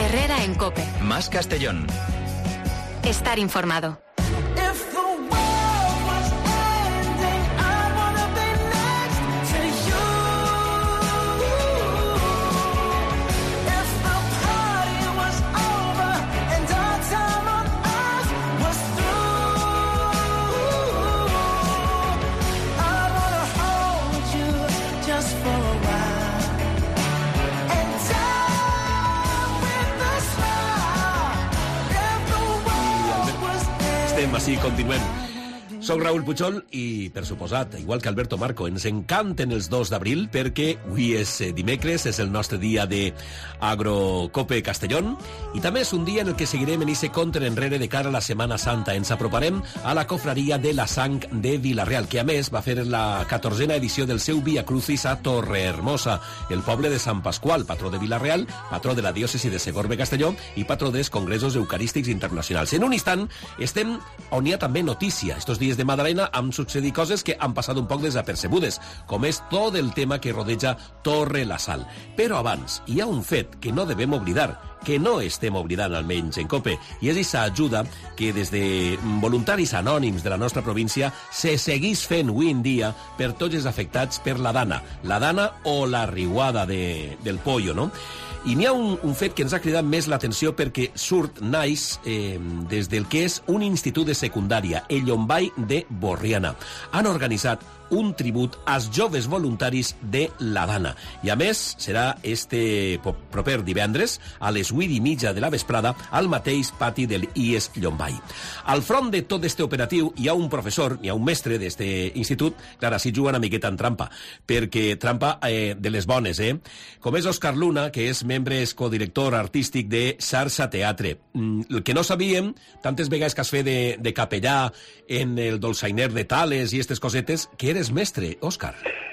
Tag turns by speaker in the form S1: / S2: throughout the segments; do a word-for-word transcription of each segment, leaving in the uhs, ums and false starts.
S1: Herrera en COPE.
S2: Más Castellón.
S1: Estar informado.
S3: Així continuem. Soc Raül Pujol i, per suposat, igual que Alberto Marco, ens encanten els dos d'abril perquè avui és dimecres, és el nostre dia de Agrocope Castellón i també és un dia en el que seguirem en ese contra enrere de cara a la Setmana Santa. Ens aproparem a la cofraria de la Sang de Vila-real, que a més va fer la catorzena edició del seu Via Crucis a Torrehermosa, el poble de Sant Pasqual, patró de Vila-real, patró de la diòcesi de Segorbe-Castelló i patró dels congressos eucarístics internacionals. En un instant estem on hi ha també notícia. Estos dies de Madalena han succeït coses que han passat un poc desapercebudes, com és tot el tema que rodeja Torre la Sal. Però abans, hi ha un fet que no devem oblidar, que no estem oblidant almenys en COPE, i és aquesta ajuda que des de voluntaris anònims de la nostra província se seguís fent avui en dia per tots els afectats per la dana, la dana o la riuada de, del pollo, no? I n'hi ha un, un fet que ens ha cridat més l'atenció perquè surt, naix, eh, des del que és un institut de secundària, el Llombai de Borriana. Han organitzat un tribut als joves voluntaris de la Dana. I a més, serà este proper divendres a les vuit i mitja de la vesprada al mateix pati del I E S Llombai. Al front de tot este operatiu hi ha un professor, hi ha un mestre d'este institut, clar, així juga una miqueta en trampa, perquè trampa eh, de les bones, eh? Com és Òscar Luna, que és membre codirector artístic de Xarxa Teatre. El que no sabíem, tantes vegades que has fet de, de capellà en el dolçainer de Tales i aquestes cosetes, que eres mestre, Òscar.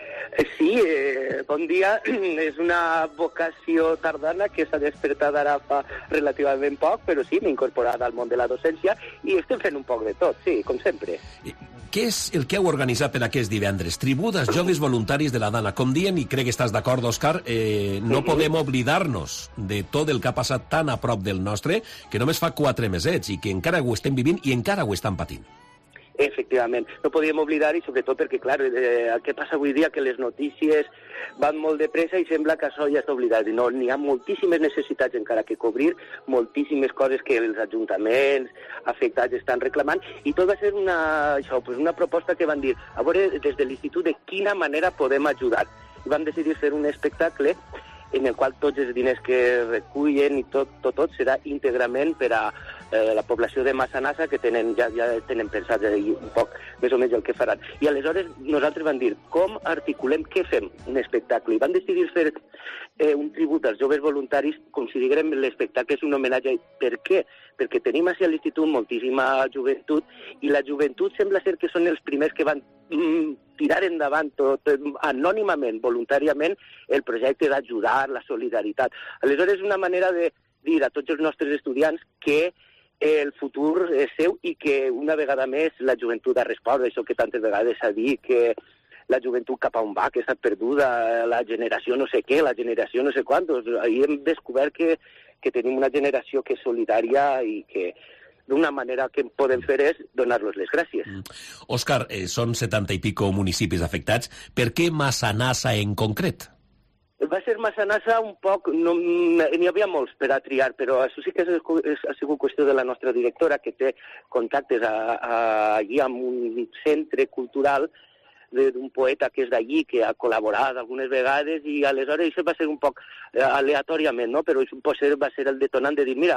S4: Sí, eh, bon dia. És una vocació tardana que s'ha despertat ara fa relativament poc, però sí, m'he incorporat al món de la docència i estem fent un poc de tot, sí, com sempre.
S3: Què és el que heu organitzat per aquest divendres? Tribut als joves voluntaris de la Dana. Com diem, i crec que estàs d'acord, Òscar, eh, no podem oblidar-nos de tot el que ha passat tan a prop del nostre que només fa quatre mesets i que encara ho estem vivint i encara ho estan patint.
S4: Efectivament, no podíem oblidar, i sobretot perquè, clar, eh, el que passa avui dia que les notícies van molt de pressa i sembla que això ja està oblidat. No, n'hi ha moltíssimes necessitats encara que cobrir, moltíssimes coses que els ajuntaments afectats estan reclamant, i tot va ser una, això, pues una proposta que van dir, a veure, des de l'institut, de quina manera podem ajudar. I vam decidir fer un espectacle en el qual tots els diners que recullen i tot, tot, tot serà íntegrament per a eh, la població de Massanassa, que tenen, ja, ja tenen pensat un poc més o menys el que faran. I aleshores nosaltres vam dir, com articulem, què fem? Un espectacle. I vam decidir fer eh, un tribut als joves voluntaris, com si diguem l'espectacle és un homenatge. Per què? Perquè tenim així a l'institut moltíssima joventut, i la joventut sembla ser que són els primers que van mm, tirar endavant tot, anònimament, voluntàriament, el projecte d'ajudar, la solidaritat. Aleshores, és una manera de dir a tots els nostres estudiants que el futur és seu i que una vegada més la joventut ha respost, això que tantes vegades s'ha dit, que la joventut cap a on va, que està perduda, la generació no sé què, la generació no sé quantos. Ahir hem descobert que, que tenim una generació que és solidària i que d'una manera que podem fer és donar-los les gràcies.
S3: Mm. Òscar, eh, són setanta i pico municipis afectats. Per què Massanassa en concret?
S4: Va ser Massanassa un poc... No, n'hi havia molts per a triar, però això sí que és, és, ha sigut qüestió de la nostra directora, que té contactes a, a, allí amb un centre cultural d'un poeta que és d'allí, que ha col·laborat algunes vegades, i aleshores això va ser un poc aleatòriament, no? Però això va ser el detonant de dir, mira,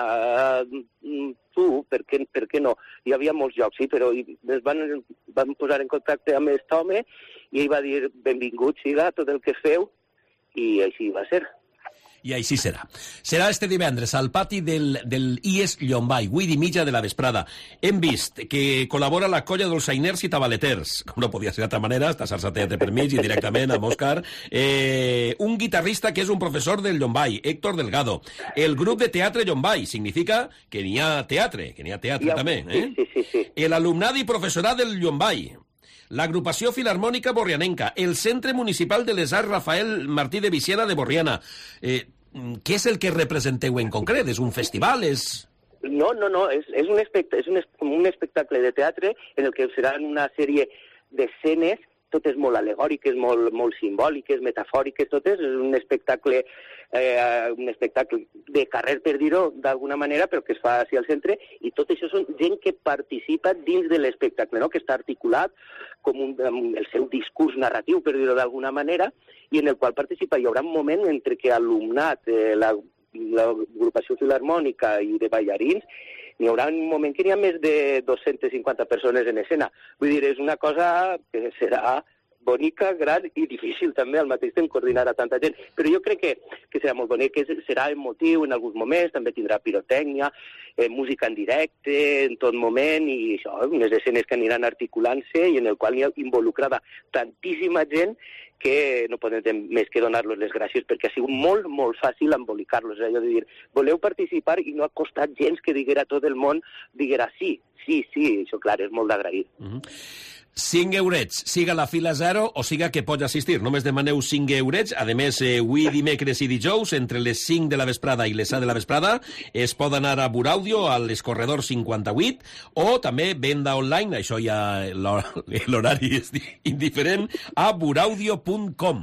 S4: uh, tu, per què, per què no? Hi havia molts llocs, sí, però es van, van posar en contacte amb aquest home i ell va dir, benvingut siga tot el que feu, i així va ser.
S3: I així serà. Serà este divendres al pati del, del I E S Llombai, vuit i mitja de la vesprada. Hem vist que col·labora la colla dolçainers i tabaleters, com no podia ser d'altra manera, està Xarxa Teatre per mig i directament amb Òscar. Eh, un guitarrista que és un professor del Llombai, Héctor Delgado. El grup de teatre Llombai, significa que n'hi ha teatre, que n'hi ha teatre ha, també. Eh?
S4: Sí, sí, sí.
S3: El alumnat i professorat del Llombai. L'agrupació filharmònica borrianenca, el Centre Municipal de les Arts Rafael Martí de Viciana de Borriana. Eh, què és el que representeu en concret? És un festival? És...
S4: No, no, no, és, és, un, espect és un, un espectacle de teatre en el que seran una sèrie d'escenes, totes molt alegòriques, molt, molt simbòliques, metafòriques, totes. És un espectacle, eh, un espectacle de carrer, per dir-ho d'alguna manera, però que es fa així al centre, i tot això són gent que participa dins de l'espectacle, no? Que està articulat com un, el seu discurs narratiu, per dir-ho d'alguna manera, i en el qual participa. Hi haurà un moment entre que alumnat, eh, la, l'agrupació filharmònica i de ballarins, n'hi haurà un moment que n'hi ha més de dues-centes cinquanta persones en escena. Vull dir, és una cosa que serà bonica, gran i difícil també al mateix temps coordinar a tanta gent. Però jo crec que, que serà molt bonic, que serà emotiu en alguns moments, també tindrà pirotècnia, eh, música en directe en tot moment, i això, unes escenes que aniran articulant-se i en el qual hi ha involucrada tantíssima gent que no podem més que donar-los les gràcies, perquè ha sigut molt, molt fàcil embolicar-los. És allò de dir, voleu participar, i no ha costat gens que diguera tot el món, diguera sí, sí, sí, això clar, és molt d'agrair.
S3: Mm-hmm. cinc eurets, siga la fila zero o siga que pot assistir. Només demaneu cinc eurets. A més, eh, avui dimecres i dijous, entre les cinc de la vesprada i les set de la vesprada, es pot anar a Buraudio, a l'Escorredor cinquanta-vuit, o també venda online, això ja l'horari és indiferent, a buraudio punt com.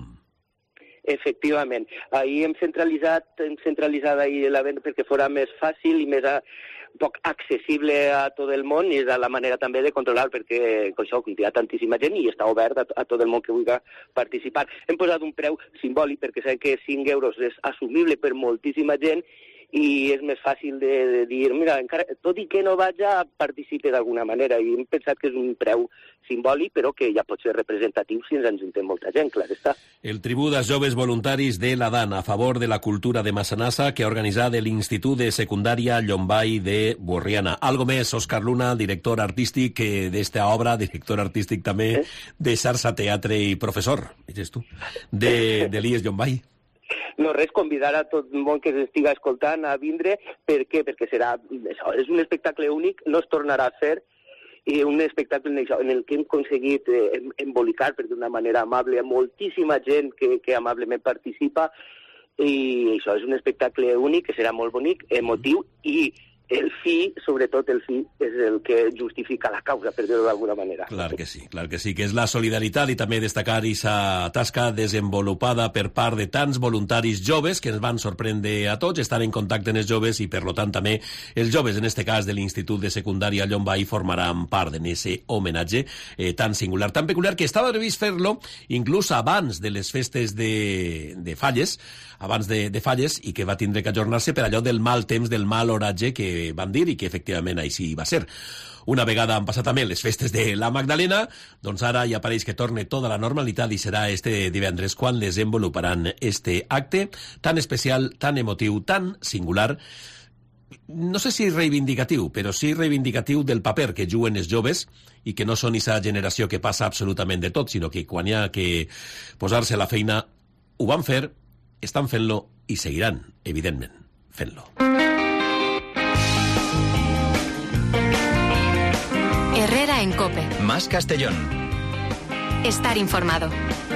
S4: Efectivament. Ahir hem centralitzat, hem centralitzat ahir la venda perquè fora més fàcil i més a, un poc accessible a tot el món, i és la manera també de controlar, perquè com això, hi ha tantíssima gent i està obert a, a tot el món que vulgui participar. Hem posat un preu simbòlic perquè sabem que cinc euros és assumible per moltíssima gent, i és més fàcil de, de dir, mira, encara, tot i que no vaig a participar d'alguna manera, i hem pensat que és un preu simbòlic, però que ja pot ser representatiu si ens ajuntem molta gent, clar està.
S3: El tribut als joves voluntaris de l'Adan a favor de la cultura de Massanassa, que ha organitzat l'Institut de Secundària Llombai de Borriana. Algo més, Òscar Luna, director artístic d'esta obra, director artístic també eh? de Sarsa Teatre i professor, dius tu, de, de l'I E S Llombai.
S4: No, res, convidar a tot el món que s'estiga escoltant a vindre. Per què? Perquè serà, això, és un espectacle únic, no es tornarà a fer, i un espectacle en, això, en el que hem aconseguit eh, embolicar, per d'una manera amable, a moltíssima gent que, que amablement participa, i això és un espectacle únic, que serà molt bonic, emotiu, i el fi, sobretot el fi, és el que justifica la causa, per dir-ho d'alguna manera.
S3: Clar que sí, clar que sí, que és la solidaritat, i també destacar aquesta tasca desenvolupada per part de tants voluntaris joves que ens van sorprendre a tots, estan en contacte amb els joves, i per lo tant també els joves, en este cas de l'Institut de Secundària Llombai, formaran part en ese homenatge eh, tan singular, tan peculiar, que estava previst fer-lo inclús abans de les festes de, de Falles, abans de, de Falles, i que va tindre que ajornar-se per allò del mal temps, del mal oratge que van dir, i que efectivament així va ser. Una vegada han passat també les festes de la Magdalena, doncs ara ja pareix que torne tota la normalitat, i serà este divendres quan desenvoluparan este acte tan especial, tan emotiu, tan singular, no sé si reivindicatiu, però sí reivindicatiu del paper que juguen els joves, i que no són aquesta generació que passa absolutament de tot, sinó que quan hi ha que posar-se a la feina ho van fer, estan fent-lo i seguiran, evidentment, fent-lo.
S1: Herrera en COPE.
S2: Más Castellón.
S1: Estar informado.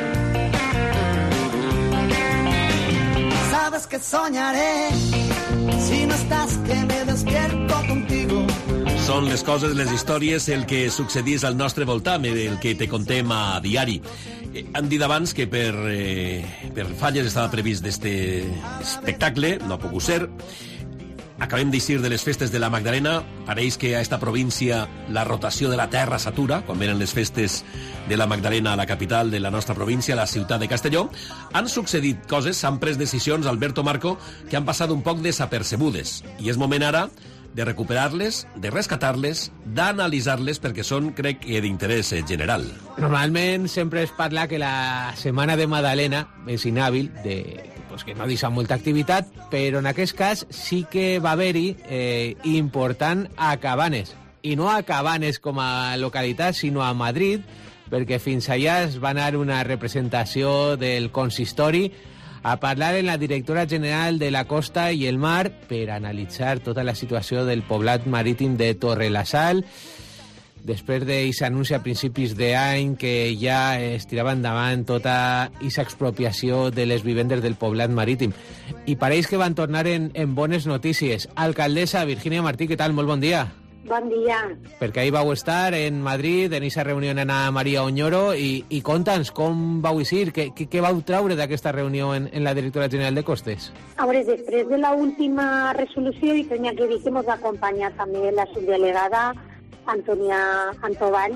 S5: Sabes que soñaré si no estás, que me despierto contigo.
S3: Són les coses, les històries, el que succeís al nostre voltant, el que te contem a diari. Eh, han dit abans que per, eh, per Falles estava previst d'este espectacle, no ha pogut ser. Acabem d'eixir de les festes de la Magdalena. Pareix que a esta província la rotació de la terra s'atura quan venen les festes de la Magdalena a la capital de la nostra província, la ciutat de Castelló. Han succeït coses, s'han pres decisions, Alberto Marco, que han passat un poc desapercebudes. I és moment ara de recuperar-les, de rescatar-les, d'analitzar-les, perquè són, crec, d'interès general.
S6: Normalment sempre es parla que la setmana de Magdalena és inhàbil, de, pues que no deixa molta activitat, però en aquest cas sí que va haver-hi eh, important a Cabanes. I no a Cabanes com a localitat, sinó a Madrid, perquè fins allà es va anar una representació del consistori a parlar amb la directora general de la Costa i el Mar per analitzar tota la situació del poblat marítim de Torrelasal, després d'aquest anunci a principis d'any que ja es tirava endavant tota aquesta expropiació de les vivendes del poblat marítim. I pareix que van tornar en, en bones notícies. Alcaldessa Virginia Martí, què tal? Molt bon dia.
S2: Bon dia.
S6: Perquè ahir vau estar en Madrid, en aquesta reunió en Ana María Oñoro, i, i conta'ns com vau eixir, què, què, què vau traure d'aquesta reunió en, en la Directora General de Costes?
S2: A veure, després de l'última resolució, i tenia que dir que ens acompanya també la subdelegada Antònia Antovall,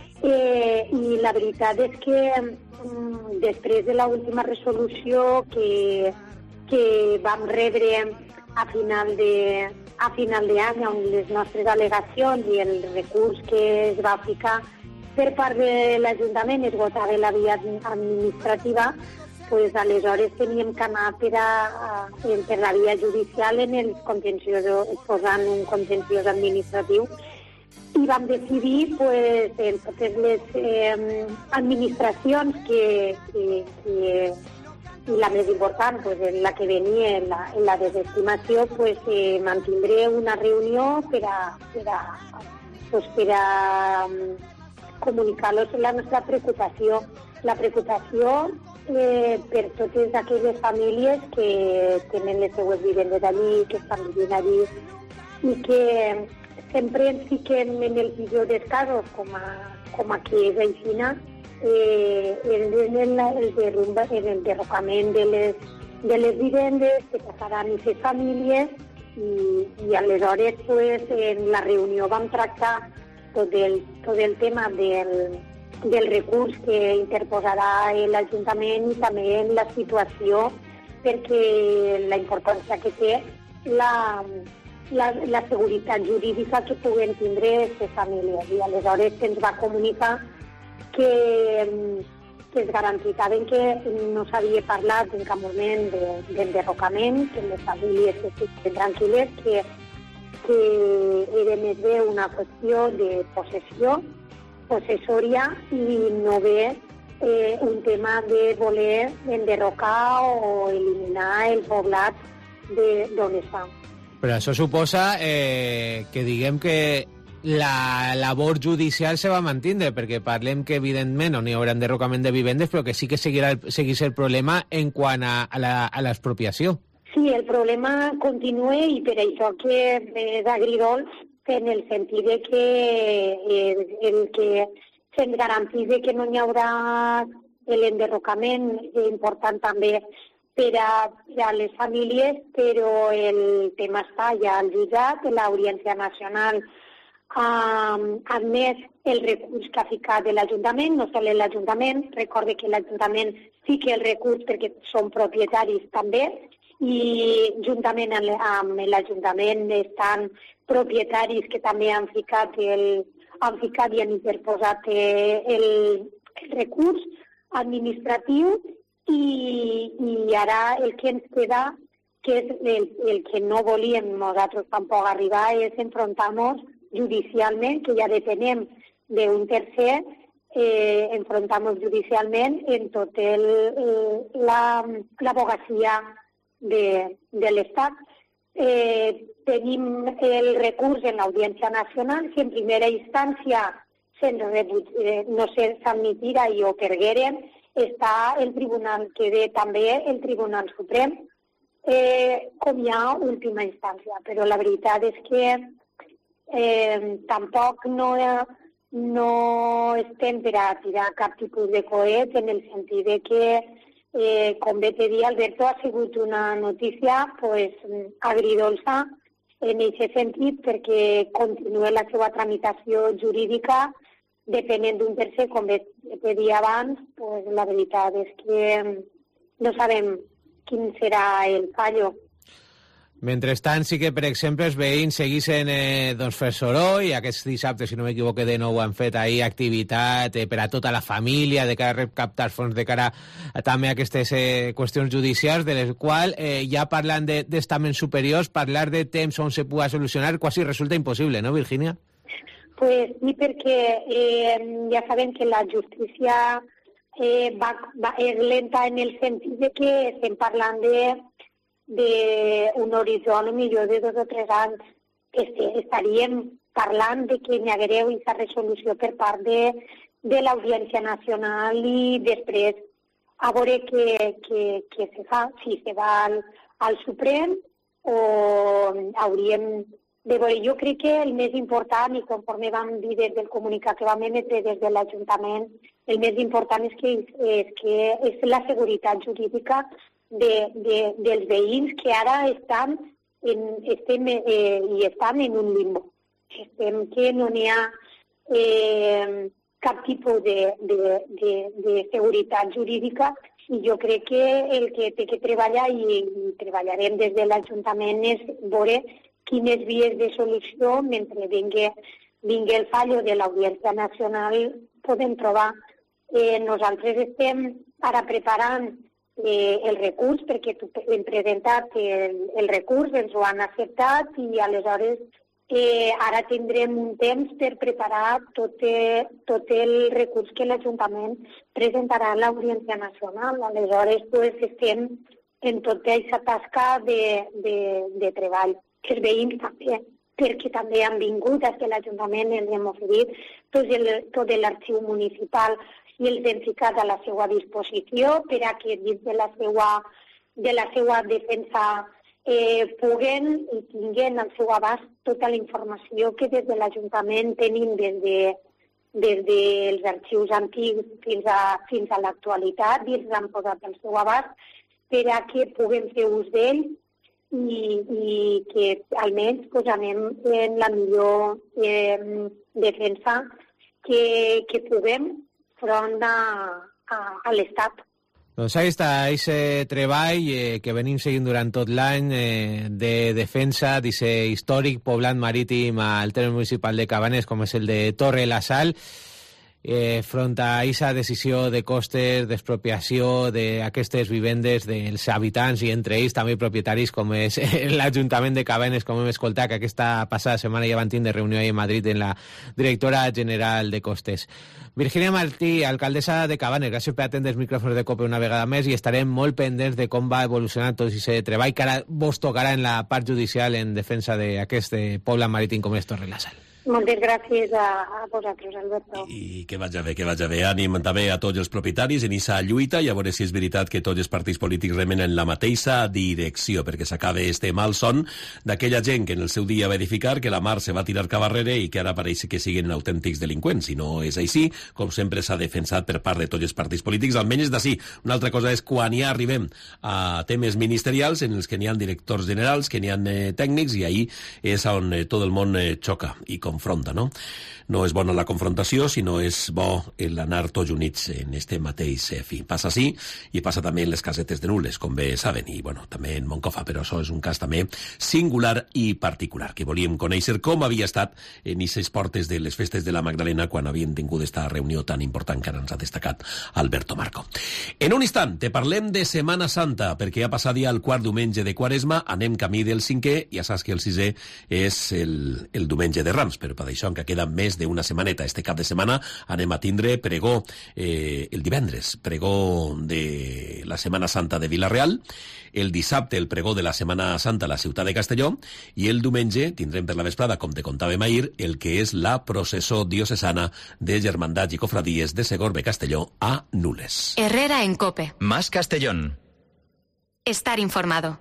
S2: eh, i la veritat és que mm, després de l'última resolució que, que vam rebre a final de a final d'any, on les nostres al·legacions i el recurs que es va ficar per part de l'Ajuntament es votava la via administrativa, pues, aleshores teníem que anar per, a, per la via judicial en el contenciós, posant un contenciós administratiu, i vam decidir pues, en totes les eh, administracions que, que, que i la més important, pues, en la que venia en la, en la desestimació, pues, eh, mantindré una reunió per a, per a, pues, per a um, comunicar-los la nostra preocupació. La preocupació eh, per totes aquelles famílies que tenen les seues vivendes allí, que estan vivint allí, i que sempre ens fiquem en el pitjor dels casos, com a, com a que és aixina, Eh, en, el, el, derrumba, en el derrocament de les, de les vivendes que passaran a les famílies i, i aleshores pues, en la reunió vam tractar tot el, tot el tema del, del recurs que interposarà l'Ajuntament i també en la situació, perquè la importància que té la, la, la seguretat jurídica que puguen tindre les famílies, i aleshores se'ns va comunicar que, que es garantizaven que no s'havia parlat en cap moment de, del derrocament, que les famílies estiguin tranquil·les, que, que era més bé una qüestió de possessió, possessòria, i no bé eh, un tema de voler enderrocar o eliminar el poblat d'on està.
S6: Però això suposa eh, que diguem que la labor judicial se va mantindre, perquè parlem que evidentment no n'hi haurà enderrocament de vivendes, però que sí que seguirà el, seguís el problema en quant a, a l'expropiació.
S2: Sí, el problema continua, i per això que és agridolç, en el sentit de que el, el que se'ns garantís que no hi haurà l'enderrocament important també per a, per a les famílies, però el tema està ja al jutjat, l'Audiència Nacional ha admès el recurs que ha ficat de l'Ajuntament, no sol l'Ajuntament, recorde que l'Ajuntament fica el recurs perquè són propietaris també, i juntament amb l'Ajuntament estan propietaris que també han ficat, el, han ficat i han interposat el, el recurs administratiu, i, i ara el que ens queda, que és el, el que no volíem nosaltres tampoc arribar, és enfrontar-nos judicialment, que ja depenem d'un tercer, eh, enfrontar-nos judicialment en tot el, l'abogacia de, de l'Estat. Eh, tenim el recurs en l'Audiència Nacional, que en primera instància eh, no s'admitira i ho pergueren, està el tribunal, que ve també el Tribunal Suprem, eh, com hi ha última instància. Però la veritat és que Eh, tampoc no, no estem per a tirar cap tipus de coet, en el sentit de que, eh, com bé te dir, Alberto, ha sigut una notícia pues, agridolça en aquest sentit, perquè continua la seva tramitació jurídica depenent d'un tercer, com bé te dir abans, pues, la veritat és que no sabem quin serà el fallo.
S6: Mentrestant, sí que, per exemple, els veïns seguissin eh, doncs, fer soroll, i aquest dissabte, si no m'equivoque, de nou han fet ahir activitat eh, per a tota la família, de cara a recaptar fons, de cara a, també a aquestes eh, qüestions judicials, de les quals, eh, ja parlant d'estaments superiors, parlar de temps on se pugui solucionar quasi resulta impossible, no, Virginia?
S2: Pues sí, perquè eh, ja sabem que la justícia eh, va, va, és lenta en el sentit de que estem parlant de d'un horitzó millor de dos o tres anys. Este, estaríem parlant de que n'hi haguera aquesta resolució per part de, de l'Audiència Nacional i després a veure què, què, què se fa, si se va al, al Suprem o hauríem de veure. Jo crec que el més important, i conforme vam dir des del comunicat que vam emetre des de l'Ajuntament, el més important és que és, que és la seguretat jurídica de, de, dels veïns que ara estan, en, estem, eh, i estan en un limbo. Estem que no n'hi ha eh, cap tipus de, de, de, de seguretat jurídica i jo crec que el que té que treballar i, i treballarem des de l'Ajuntament és veure quines vies de solució mentre vingui, vingui el fallo de l'Audiència Nacional podem trobar. Eh, nosaltres estem ara preparant eh, el recurs perquè hem presentat el, el recurs, ens ho han acceptat i aleshores Eh, ara tindrem un temps per preparar tot, eh, tot el recurs que l'Ajuntament presentarà a l'Audiència Nacional. Aleshores, pues, estem en tota aquesta tasca de, de, de treball. Els veïns també, perquè també han vingut des de l'Ajuntament, ens hem oferit tot, el, tot l'arxiu municipal i els hem ficat a la seva disposició per a que dins de la seva, de la seva defensa Eh, puguen i tinguen al seu abast tota la informació que des de l'Ajuntament tenim des, de, des dels arxius antics fins a, fins a l'actualitat i els han posat al seu abast per a que puguem fer ús d'ell i, i que almenys pues, anem en la millor eh, defensa que, que puguem front a, a, a l'Estat.
S6: Doncs ahí està, aquest treball eh, que venim seguint durant tot l'any eh, de defensa d'aquest històric poblat marítim al terme municipal de Cabanes, com és el de Torre la Sal, eh, front a aquesta decisió de costes, d'expropiació d'aquestes vivendes dels habitants i entre ells també propietaris com és l'Ajuntament de Cabanes, com hem escoltat que aquesta passada setmana ja van tindre reunió a Madrid en la directora general de costes. Virginia Martí, alcaldessa de Cabanes, gràcies per atendre els micròfons de COPE una vegada més i estarem molt pendents de com va evolucionar tot aquest treball que ara vos tocarà en la part judicial en defensa d'aquest poble marítim com és Torre la Sal.
S2: Moltes gràcies a, a vosaltres, Alberto.
S3: I que vaja bé, que vaja bé. Ànim també a tots els propietaris en aquesta lluita i a veure si és veritat que tots els partits polítics remen en la mateixa direcció, perquè s'acabe este mal son d'aquella gent que en el seu dia va edificar que la mar se va tirar cap arrere i que ara pareix que siguin autèntics delinqüents. Si no és així, com sempre s'ha defensat per part de tots els partits polítics, almenys d'ací. Una altra cosa és quan ja arribem a temes ministerials en els que n'hi ha directors generals, que n'hi ha eh, tècnics, i ahí és on eh, tot el món eh, xoca i com confronta, no? No és bona la confrontació, sinó és bo l'anar tots units en este mateix fi. Passa així i passa també en les casetes de Nules, com bé saben, i bueno, també en Moncofa, però això és un cas també singular i particular, que volíem conèixer com havia estat en aquestes portes de les festes de la Magdalena quan havien tingut esta reunió tan important que ara ens ha destacat Alberto Marco. En un instant te parlem de Setmana Santa, perquè ha passat ja el quart diumenge de Quaresma, anem camí del cinquè, ja saps que el sisè és el, el diumenge de Rams, però per això encara queda més d'una setmaneta. Este cap de setmana anem a tindre pregó eh, el divendres, pregó de la Setmana Santa de Vila-real, el dissabte el pregó de la Setmana Santa a la ciutat de Castelló i el diumenge tindrem per la vesprada, com te contàvem ahir, el que és la processó diocesana de germandats i cofradies de Segorbe Castelló a Nules.
S1: Herrera en COPE.
S7: Más Castellón.
S1: Estar informado.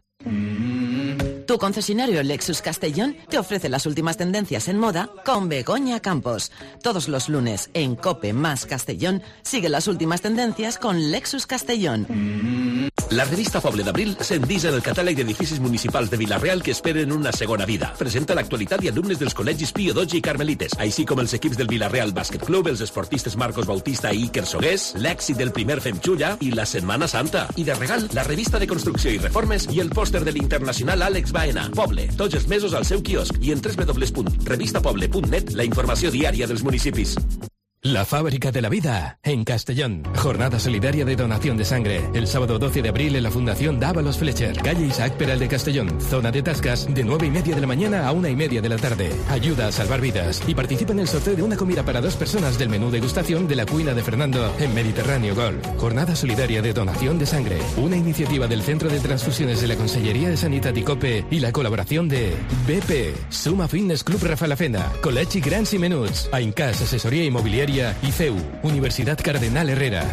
S8: Tu concesionario Lexus Castellón te ofrece las últimas tendencias en moda con Begoña Campos. Todos los lunes en COPE más Castellón sigue las últimas tendencias con Lexus Castellón.
S3: La revista Poble d'Abril s'endisa en el catàleg d'edificis municipals de Vila-real que esperen una segona vida. Presenta l'actualitat i alumnes dels col·legis Pío dotze i Carmelites, així com els equips del Vila-real Bàsquet Club, els esportistes Marcos Bautista i Iker Sogués, l'èxit del primer Fem Xulla i la Setmana Santa. I de regal, la revista de construcció i reformes i el pòster de l'internacional Àlex Baena. Poble, tots els mesos al seu quiosc i en w w w punt revista poble punt net la informació diària dels municipis.
S7: La fábrica de la vida, en Castellón. Jornada solidaria de donación de sangre. El sábado doce de abril en la Fundación Dávalos Fletcher, calle Isaac Peral de Castellón, zona de Tascas, de nueve y media de la mañana a una y media de la tarde. Ayuda a salvar vidas y participa en el sorteo de una comida para dos personas del menú degustación de la cuina de Fernando en Mediterráneo Golf. Jornada solidaria de donación de sangre. Una iniciativa del Centro de Transfusiones de la Conselleria de Sanitat i COPE y la colaboración de B P, Suma Fitness Club Rafalafenda, Col·legi Grans i Menuts, Aincas Asesoría Inmobiliaria y C E U, Universidad Cardenal Herrera.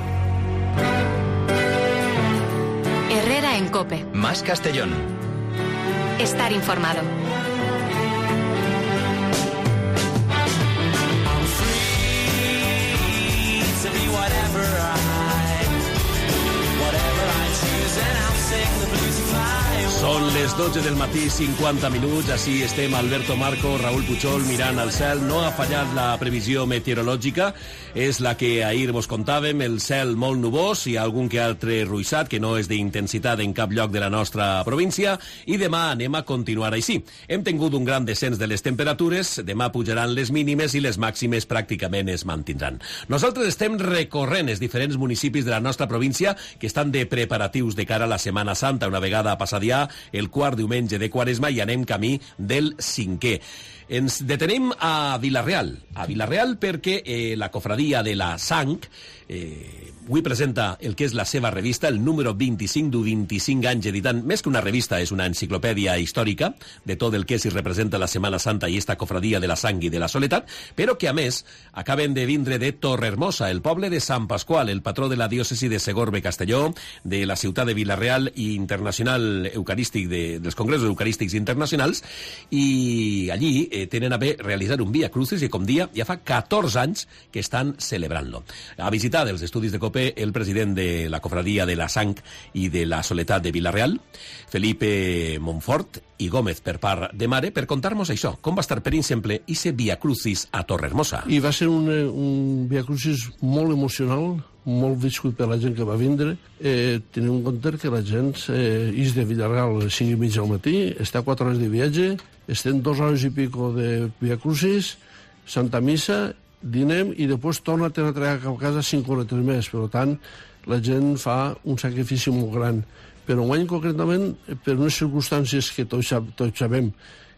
S1: Herrera en COPE.
S7: Más Castellón.
S1: Estar informado.
S3: Són les dotze del matí, cinquanta minuts. Així estem Alberto Marco, Raúl Puchol, mirant al cel. No ha fallat la previsió meteorològica. És la que ahir vos contàvem. El cel molt nubós i algun que altre ruixat, que no és d'intensitat en cap lloc de la nostra província. I demà anem a continuar així. Hem tingut un gran descens de les temperatures. Demà pujaran les mínimes i les màximes pràcticament es mantindran. Nosaltres estem recorrent els diferents municipis de la nostra província que estan de preparatius de cara a la Setmana Santa. Una vegada passat ja el quart diumenge de Quaresma i anem camí del cinquè. Ens detenem a Vila-real. A Vila-real perquè eh, la cofradia de la Sang eh, avui presenta el que és la seva revista, el número vint-i-cinc du vint-i-cinc anys editant. Més que una revista, és una enciclopèdia històrica de tot el que s'hi representa la Setmana Santa i esta cofradia de la Sang i de la Soledat, però que, a més, acaben de vindre de Torrehermosa, el poble de Sant Pasqual, el patró de la diòcesi de Segorbe-Castelló, de la ciutat de Vila-real i internacional eucarístic, de, dels congressos eucarístics internacionals, i allí eh, tenen a bé realitzar un Via Crucis i, com dia, ja fa catorze anys que estan celebrant-lo. Ha visitat els estudis de COPE el president de la cofradia de la Sang i de la Soledat de Vila-real, Felipe Montfort i Gómez per part de mare, per contar-nos això. Com va estar, per exemple, ese Via Crucis a Torrehermosa?
S9: I va ser un, un Via Crucis molt emocional, molt viscut per la gent que va vindre. Eh, tenim en compte que la gent eh, és de Vila-real a les cinc i mitja al matí, està quatre hores de viatge, estem dos hores i pico de Via Crucis, Santa Missa, dinem i després torna a tenir a treure cap a casa cinc hores més. Per tant, la gent fa un sacrifici molt gran. Però un any concretament, per unes circumstàncies que tots, tots sabem,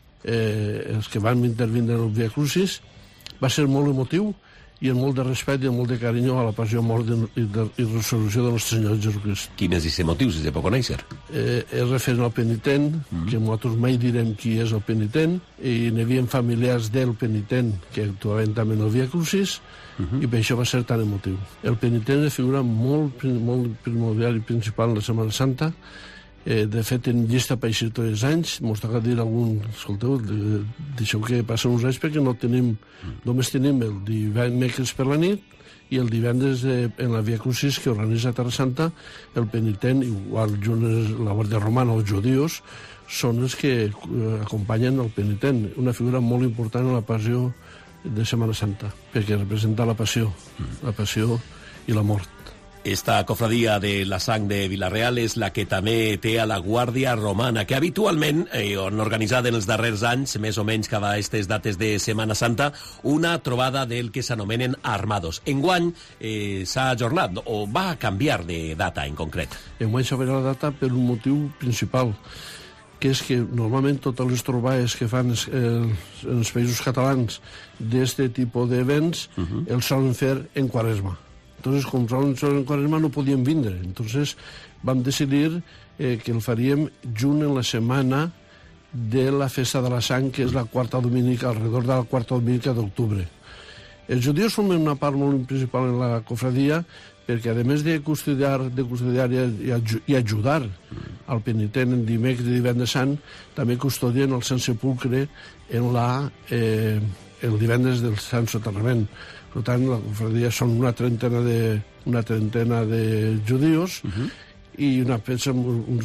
S9: eh, els que van intervindre en el Via Crucis, va ser molt emotiu i amb molt de respecte i amb molt de carinyo a la passió, mort i, de, i resolució de Nostre Senyor Jesucrist.
S3: Quin és aquest motiu, si se pot conèixer?
S9: Eh, és referent al penitent, mm. que nosaltres mai direm qui és el penitent, i n'hi havia familiars del penitent que actuaven també en el Via Crucis, mm -hmm. i per això va ser tan emotiu. El penitent és figura molt, molt primordial i principal en la Setmana Santa. Eh, de fet, en llista per així tots els anys, mos toca dir algun, escolteu, de, deixeu que passen uns anys perquè no tenim, mm. només tenim el dimecres per la nit i el divendres de, en la Via Crucis que organitza Terra Santa, el penitent, igual la Guàrdia Romana o els judíos, són els que eh, acompanyen el penitent, una figura molt important en la passió de Setmana Santa, perquè representa la passió, mm. la passió i la mort.
S3: Esta cofradia de la Sang de Vila-real és la que també té a la Guàrdia Romana, que habitualment eh, han organitzat en els darrers anys, més o menys cada aquestes dates de Setmana Santa, una trobada del que s'anomenen armados. Enguany eh, s'ha ajornat o va canviar de data en concret?
S9: Enguany s'ha canviat la data per un motiu principal, que és que normalment totes les trobades que fan els, els, els països catalans d'aquest tipus d'events uh -huh. els solen fer en Quaresma. Entonces, com solen ser en Quaresma, no podíem vindre. Entonces, vam decidir eh, que el faríem junt en la setmana de la Festa de la Sang, que és la quarta dominica, alrededor de la quarta dominica d'octubre. Els judíos formen una part molt principal en la cofradia, perquè a més de custodiar, de custodiar i, i ajudar al penitent en dimecres i divendres sant, també custodien el Sant Sepulcre en la, eh, el divendres del Sant Soterrament. Per tant, la cofradia són una trentena de, una trentena de judíos uh -huh. i una peça, uns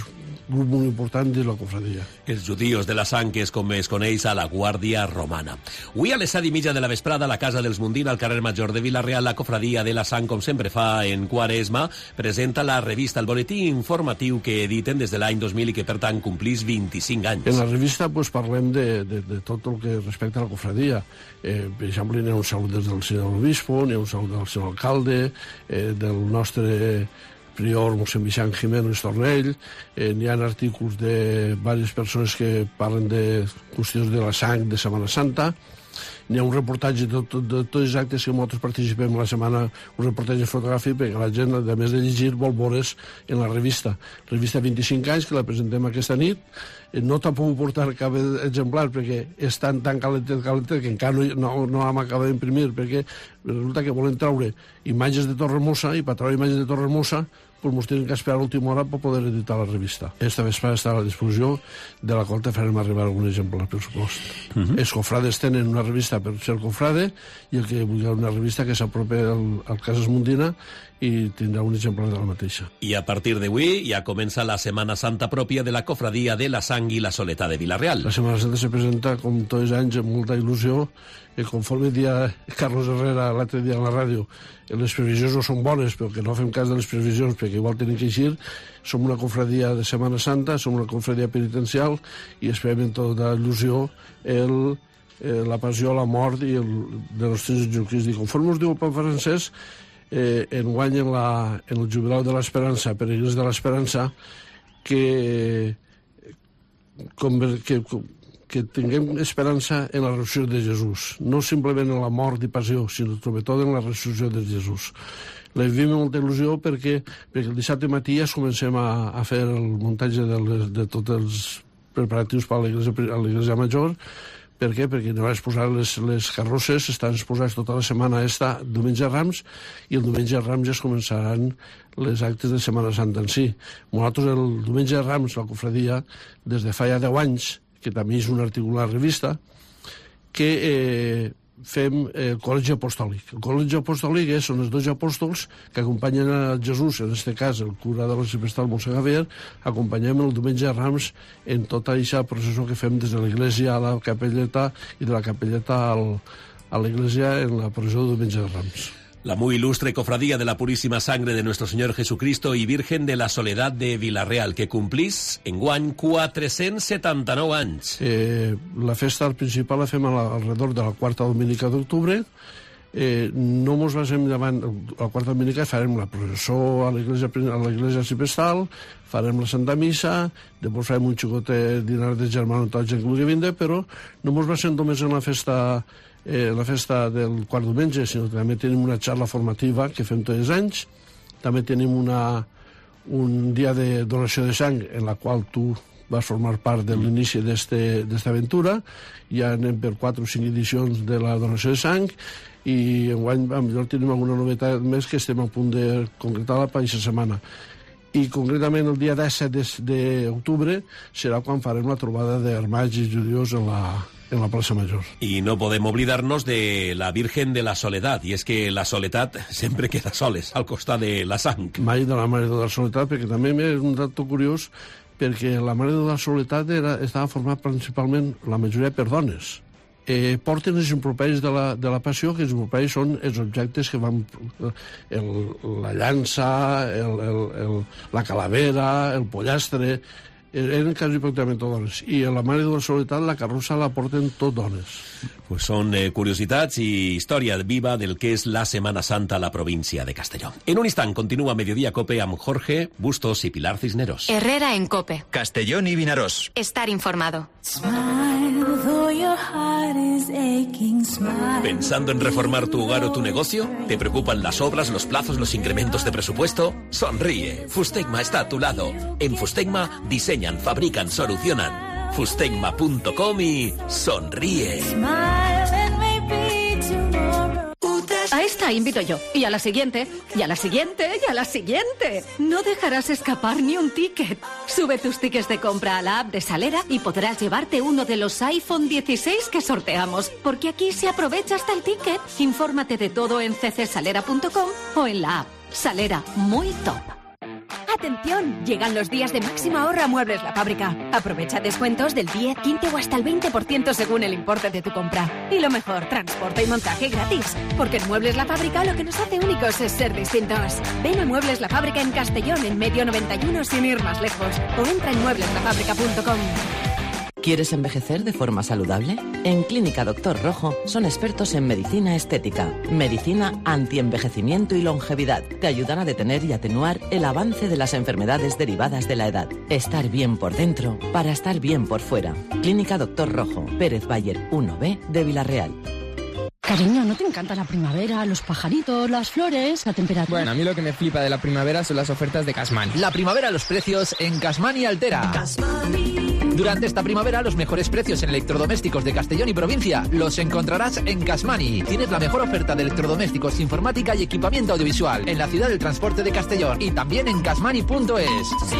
S9: grup molt important de la cofradia.
S3: Els judíos de la sang, que és com es coneix a la Guàrdia Romana. Avui a les set i mitja de la vesprada, a la Casa dels Mundín, al carrer Major de Vila-real, la cofradia de la sang, com sempre fa en Quaresma, presenta la revista, el boletí informatiu que editen des de l'any dos mil i que, per tant, complís vint-i-cinc anys.
S9: En la revista pues, parlem de, de, de tot el que respecta a la cofradia. Eh, per exemple, n'hi ha un salut des del senyor obispo, n'hi ha un salut del senyor alcalde, eh, del nostre prior mossèn Vicent Jiménez Tornell, eh, n'hi ha artículos de diverses persones que parlen de qüestions de la sang de Setmana Santa, n'hi ha un reportatge de, de, de tots els actes que nosaltres participem la setmana, un reportatge fotogràfic perquè la gent, a més de llegir, vol veure's en la revista. Revista vint-i-cinc anys, que la presentem aquesta nit. No t'ha pogut portar cap exemplar perquè és tan, tan calentet, calentet que encara no, no, no hem acabat d'imprimir, perquè resulta que volen treure imatges de Torremossa i per treure imatges de Torremossa pues ens tenen que esperar a l'última hora per poder editar la revista. Esta vesprada està a la disposició, de la qual te farem arribar algun exemplar, per supost. Uh -huh. Els cofrades tenen una revista per ser cofrade i el que vulgui una revista que s'apropi al, al Casas Mundina i tindrà un exemplar de la mateixa.
S3: I a partir d'avui ja comença la Setmana Santa pròpia de la cofradia de la sang i la soletat de Vila-real.
S9: La Setmana Santa se presenta, com tots els anys, amb molta il·lusió, i conforme dia Carlos Herrera l'altre dia a la ràdio, les previsions no són bones, però que no fem cas de les previsions perquè igual tenen que eixir. Som una cofradia de Setmana Santa, som una cofradia penitencial i esperem en tota il·lusió el, eh, la passió, la mort i el, de los tres Jesucrist. I conforme us diu el Papa Francesc, eh, enguany en, la, en el jubilau de l'Esperança, peregrins de l'Esperança, que, com, que, que tinguem esperança en la resurrecció de Jesús, no simplement en la mort i passió, sinó sobretot en la resurrecció de Jesús. La vivim amb molta il·lusió perquè, perquè el dissabte matí ja comencem a, a fer el muntatge de, les, de tots els preparatius per a l'Església Major. Per què? Perquè no vas posar les, les carrosses, estan exposats tota la setmana esta, diumenge a Rams, i el diumenge a Rams ja es començaran les actes de Setmana Santa en si. Nosaltres el diumenge a Rams, la cofradia, des de fa ja deu anys, que també és un article a la revista, que eh, fem el Col·legi Apostòlic. El Col·legi Apostòlic és, són els dos apòstols que acompanyen a Jesús, en aquest cas el cura de l'arxiprestal Mossèn Javier, acompanyem el diumenge a Rams en tota aquesta processó que fem des de l'església a la capelleta i de la capelleta al, a l'església en la processó del diumenge de Rams.
S3: La muy ilustre cofradía de la Purísima Sangre de Nuestro Señor Jesucristo y Virgen de la Soledad de Vila-real, que complís enguany quatre-cents setanta-nou anys.
S9: Eh, la festa principal la fem alrededor de la quarta dominica d'octubre. Eh, no mos basem davant la quarta dominica, farem la processó a l'església a l'església arxiprestal, farem la Santa Missa, després farem un xicotet dinar de germanotatge en Club de Vinde, però no mos basem només en la festa Eh, la festa del quart diumenge, sinó que també tenim una xarra formativa que fem tots els anys, també tenim una, un dia de donació de sang en la qual tu vas formar part de l'inici d'esta aventura. Ja anem per quatre o cinc edicions de la donació de sang i enguany millor tenim alguna novetat més que estem a punt de concretar-la per aquesta setmana. I concretament el dia disset d'octubre serà quan farem la trobada d'armats i judios en la en la plaça Major.
S3: Y no podemos olvidarnos de la Virgen de la Soledad, y es que la soledat sempre queda soles, al costat de la sang.
S9: Mai de la Mare de la Soledat, perquè també és un dato curiós, perquè la Mare de la Soledat era, estava formada principalment, la majoria, per dones. Eh, porten els improperis de la, de la passió, que els improperis són els objectes que van... El, la llança, el, el, el, la calavera, el pollastre... eren quasi pràcticament tot dones. I a la Mare de la Soledat la carrossa la porten tot dones.
S3: Pues son eh, curiositats i història viva del que és la Setmana Santa a la província de Castelló. En un instant continua Mediodía Cope amb Jorge Bustos y Pilar Cisneros.
S1: Herrera en Cope.
S10: Castellón y Vinaròs.
S1: Estar informado.
S3: ¿Pensando en reformar tu hogar o tu negocio? ¿Te preocupan las obras, los plazos, los incrementos de presupuesto? Sonríe. Fustegma está a tu lado. En Fustegma diseñan, fabrican, solucionan. Fustegma punto com y sonríe.
S11: A esta invito yo, y a la siguiente, y a la siguiente, y a la siguiente. No dejarás escapar ni un ticket. Sube tus tickets de compra a la app de Salera y podrás llevarte uno de los iPhone dieciséis que sorteamos, porque aquí se aprovecha hasta el ticket. Infórmate de todo en c c salera punto com o en la app. Salera, muy top.
S10: ¡Atención! Llegan los días de máximo ahorro a Muebles La Fábrica. Aprovecha descuentos del diez, quince o hasta el veinte por ciento según el importe de tu compra. Y lo mejor, transporte y montaje gratis. Porque en Muebles La Fábrica lo que nos hace únicos es ser distintos. Ven a Muebles La Fábrica en Castellón, en Medio noventa y uno, sin ir más lejos. O entra en muebles la fábrica punto com.
S8: ¿Quieres envejecer de forma saludable? En Clínica Doctor Rojo son expertos en medicina estética, medicina antienvejecimiento y longevidad. Te ayudan a detener y atenuar el avance de las enfermedades derivadas de la edad. Estar bien por dentro para estar bien por fuera. Clínica Doctor Rojo, Pérez Bayer uno B de Villarreal.
S12: Cariño, ¿no te encanta la primavera, los pajaritos, las flores, la temperatura?
S13: Bueno, a mí lo que me flipa de la primavera son las ofertas de Casmani.
S14: La primavera, los precios en Casmani Altera. Casmani. Durante esta primavera, los mejores precios en electrodomésticos de Castellón y provincia los encontrarás en Casmani. Tienes la mejor oferta de electrodomésticos, informática y equipamiento audiovisual en la ciudad del transporte de Castellón y también en casmani punto es.